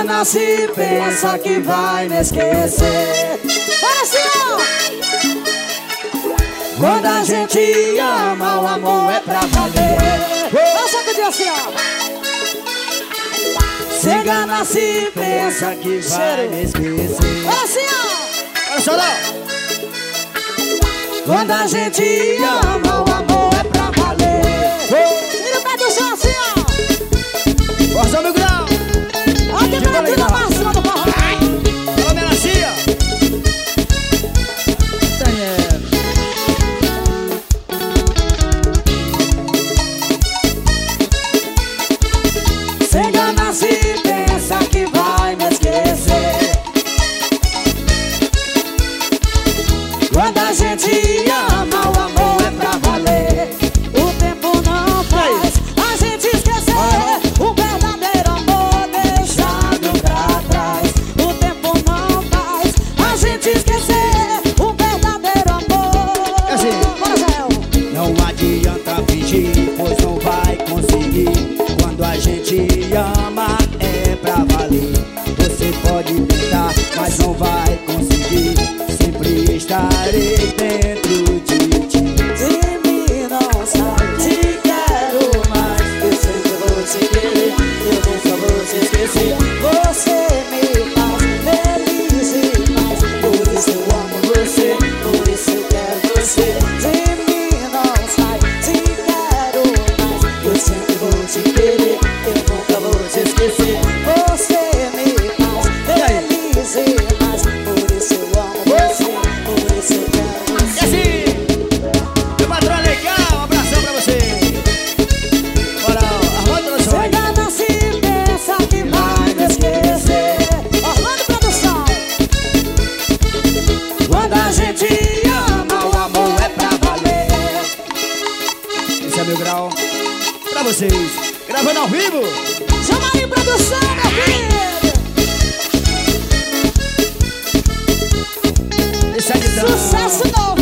engana se pensa que vai me esquecer. Bora, senhor! Quando a gente ama, o amor é pra valer. Vamos sacudir assim, ó. Se engana se pensa que vai me esquecer. Bora, senhor! Olha só, não. Quando a gente ama, o amor é pra valer. Tira o pé do chão assim, ó. Força no grau. Olha a temperatura máxima do forró. Fala, melancia. Se engana se pensa que vai me esquecer. Quando a gente ama, o amor é pra valer. O tempo não faz a gente esquecer o verdadeiro amor deixado pra trás. O tempo não faz a gente esquecer o verdadeiro amor. É assim. Bora, Jael. Não adianta fingir, pois não vai conseguir. Quando a gente ama, é pra valer. Você pode tentar, mas não vai conseguir. Sempre estarei dentro de ti. De mim não sai, te quero mais. Eu sempre vou te querer, eu nunca vou te esquecer. Você me faz feliz demais. Por isso eu amo você, por isso eu quero você. De mim não sai, te quero mais. Eu sempre vou te querer, eu nunca vou te esquecer. Você me faz feliz demais. Por isso eu amo você, por isso eu quero E você. assim, meu patrão legal, um abração pra você. Bora, Armando Se Produções. engana se pensa que vai me esquecer. Orlando Produção. Quando a gente ama, o amor é pra valer. Esse é meu grau pra vocês. Gravando ao vivo. Chama aí, produção, meu filho. Esse é de Sucesso novo.